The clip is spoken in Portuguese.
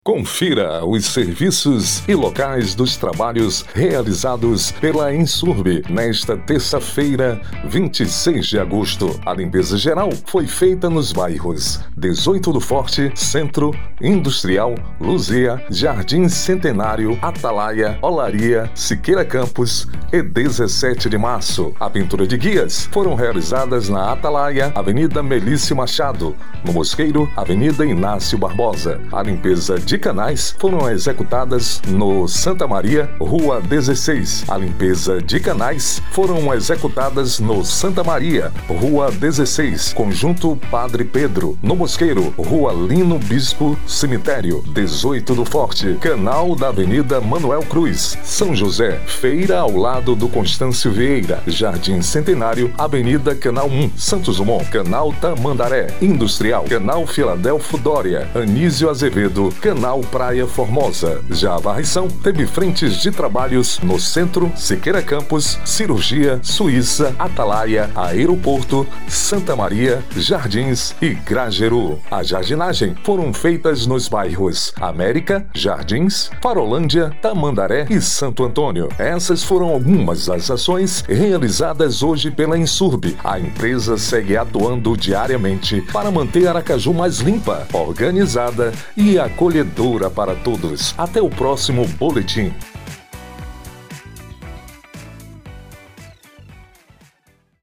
Confira os serviços e locais dos trabalhos realizados pela Ensurb nesta terça-feira, 26 de agosto. A limpeza geral foi feita nos bairros 18 do Forte, Centro, Industrial, Luzia, Jardim Centenário, Atalaia, Olaria, Siqueira Campos e 17 de março. A pintura de guias foram realizadas na Atalaia, Avenida Melício Machado, no Mosqueiro, Avenida Inácio Barbosa. A limpeza de canais foram executadas no Santa Maria, Rua 16. A limpeza de canais foram executadas no Santa Maria, Rua 16, Conjunto Padre Pedro, no Mosqueiro, Rua Lino Bispo, Cemitério, 18 do Forte, Canal da Avenida Manuel Cruz, São José, Feira ao lado do Constâncio Vieira, Jardim Centenário, Avenida Canal 1, Santos Dumont, Canal Tamandaré, Industrial, Canal Filadelfo Dória, Anísio Azevedo, Canal Praia Formosa. Já a varrição teve frentes de trabalhos no Centro, Siqueira Campos, Cirurgia, Suíça, Atalaia, Aeroporto, Santa Maria, Jardins e Grajeru. A jardinagem foram feitas nos bairros América, Jardins, Farolândia, Tamandaré e Santo Antônio. Essas foram algumas das ações realizadas hoje pela Ensurb. A empresa segue atuando diariamente para manter Aracaju mais limpa, organizada e acolhedora para todos. Até o próximo boletim.